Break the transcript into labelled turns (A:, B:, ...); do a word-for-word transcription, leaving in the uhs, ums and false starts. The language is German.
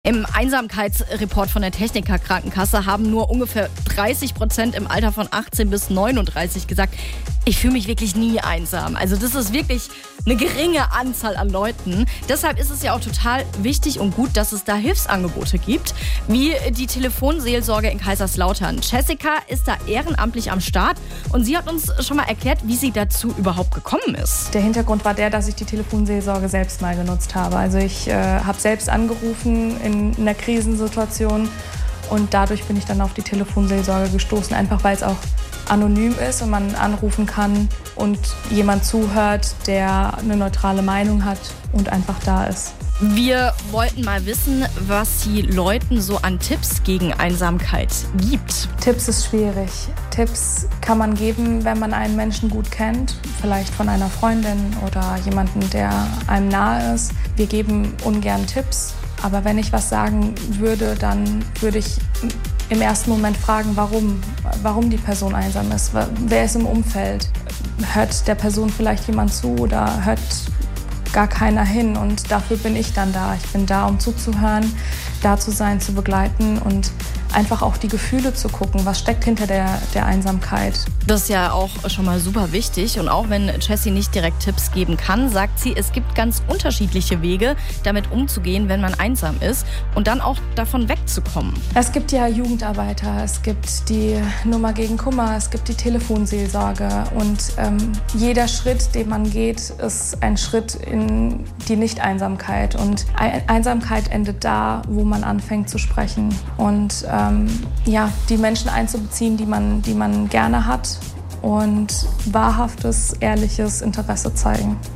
A: Im Einsamkeitsreport von der Techniker Krankenkasse haben nur ungefähr dreißig Prozent im Alter von achtzehn bis neununddreißig gesagt, ich fühle mich wirklich nie einsam. Also das ist wirklich eine geringe Anzahl an Leuten. Deshalb ist es ja auch total wichtig und gut, dass es da Hilfsangebote gibt, wie die Telefonseelsorge in Kaiserslautern. Jessica ist da ehrenamtlich am Start und sie hat uns schon mal erklärt, wie sie dazu überhaupt gekommen ist.
B: Der Hintergrund war der, dass ich die Telefonseelsorge selbst mal genutzt habe. Also ich äh, habe selbst angerufen in einer Krisensituation und dadurch bin ich dann auf die Telefonseelsorge gestoßen, einfach weil es auch anonym ist und man anrufen kann und jemand zuhört, der eine neutrale Meinung hat und einfach da ist.
A: Wir wollten mal wissen, was sie Leuten so an Tipps gegen Einsamkeit gibt.
B: Tipps ist schwierig. Tipps kann man geben, wenn man einen Menschen gut kennt, vielleicht von einer Freundin oder jemandem, der einem nahe ist. Wir geben ungern Tipps, aber wenn ich was sagen würde, dann würde ich im ersten Moment fragen, warum, warum die Person einsam ist. Wer ist im Umfeld? Hört der Person vielleicht jemand zu oder hört gar keiner hin? Und dafür bin ich dann da. Ich bin da, um zuzuhören, da zu sein, zu begleiten und einfach auch die Gefühle zu gucken, was steckt hinter der, der Einsamkeit.
A: Das ist ja auch schon mal super wichtig. Und auch wenn Jessie nicht direkt Tipps geben kann, sagt sie, es gibt ganz unterschiedliche Wege, damit umzugehen, wenn man einsam ist und dann auch davon wegzukommen.
B: Es gibt ja Jugendarbeiter, es gibt die Nummer gegen Kummer, es gibt die Telefonseelsorge und ähm, jeder Schritt, den man geht, ist ein Schritt in die Nicht-Einsamkeit. Und Einsamkeit endet da, wo man anfängt zu sprechen und ähm, ja, die Menschen einzubeziehen, die man, die man gerne hat und wahrhaftes, ehrliches Interesse zeigen.